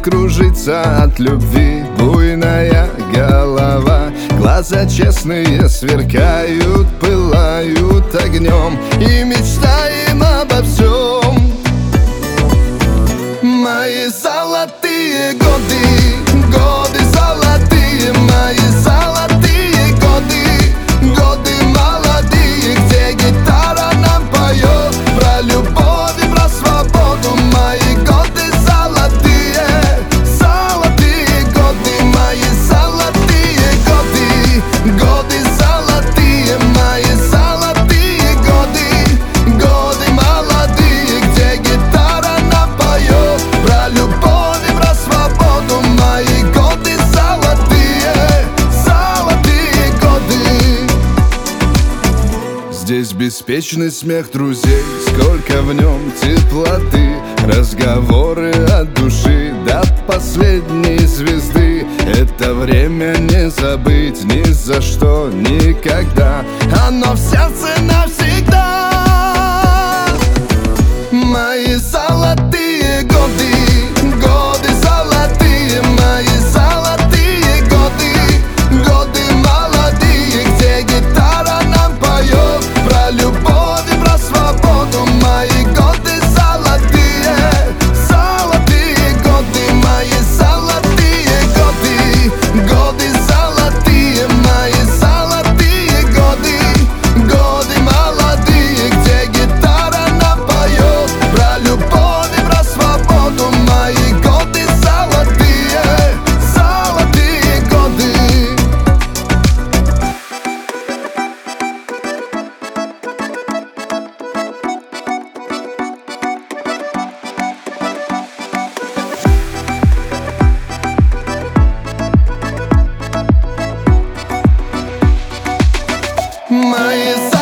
кружится от любви буйная голова. Глаза честные сверкают, пылают огнем, и мечтаем обо всем. Мои золотые годы, годы золотые, мои золотые годы, годы молодые, где гитара нам поет про любовь и про свободу. Мои годы золотые, золотые годы, мои золотые годы, годы золотые, мои золотые годы, годы молодые, где гитара нам поет про любовь и про свободу. Мои годы золотые, золотые годы. Здесь беспечный смех друзей, сколько в нем теплоты, разговоры от души до последней звезды. Это время не забыть ни за что, никогда, оно в сердце навсегда. Мои золотые годы, годы золотые, мои золотые годы, годы молодые, где гитара нам поет про любовь и про свободу. Мои годы золотые, золотые годы, мои золотые годы, годы золотые, мои золотые годы, годы молодые, где гитара нам поет про любовь и про свободу. Мои годы золотые, золотые годы. Мои